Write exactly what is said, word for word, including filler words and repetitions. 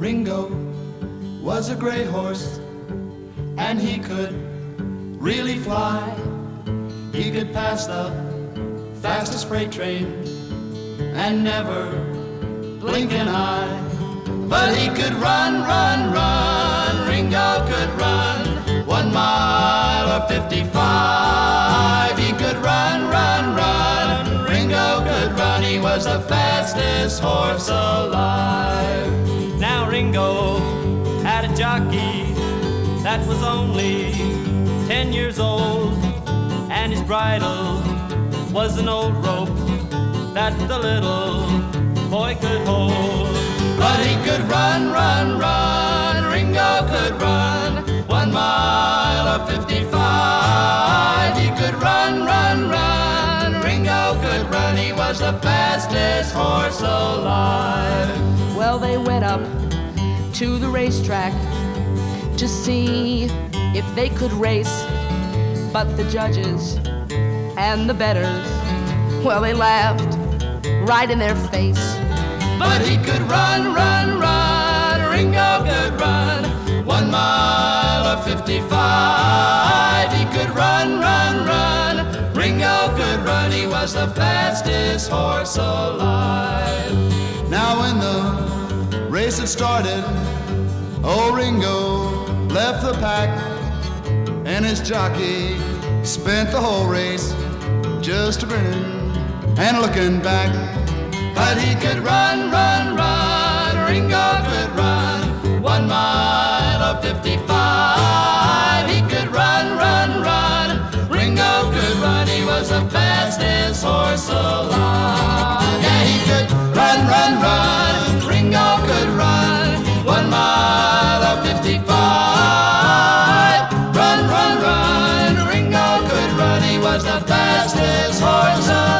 Ringo was a gray horse, and he could really fly. He could pass the fastest freight train and never blink an eye. But he could run, run, run. Ringo could run one mile or fifty-five. He could run, run, run. Ringo could run. He was the fastest horse alive. Now Ringo had a jockey that was only ten years old, and his bridle was an old rope that the little boy could hold. But he could run, run, run. Ringo could run one mile or fifty-five. He could run, run, run. Ringo could run. He was the fastest horse alive. Well, they went up to the racetrack to see if they could race, but the judges and the bettors, well, they laughed right in their face. But he could run, run, run. Ringo could run one mile or fifty-five. He could run, run, run. Ringo could run. He was the fastest horse alive. Now when the race had started, old Ringo left the pack, and his jockey spent the whole race just grinning and looking back. But he could run, run, run. Ringo could run one mile or fifty-five. He could run, run, run. Ringo could run. He was the fastest horse alive. Yeah, he could run, run, run. Ringo could run one mile or fifty-five. Run, run, run. Ringo could run. He was the fastest horse alive.